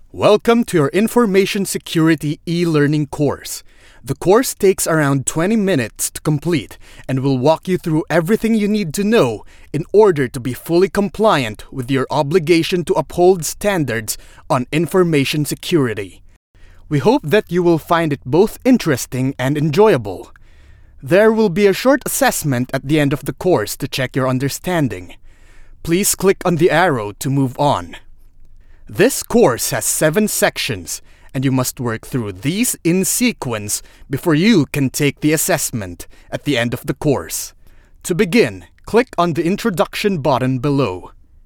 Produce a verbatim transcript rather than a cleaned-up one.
Welcome to your Information Security e-learning course. The course takes around twenty minutes to complete and will walk you through everything you need to know in order to be fully compliant with your obligation to uphold standards on information security. We hope that you will find it both interesting and enjoyable. There will be a short assessment at the end of the course to check your understanding. Please click on the arrow to move on. This course has seven sections, and you must work through these in sequence before you can take the assessment at the end of the course. To begin, click on the Introduction button below.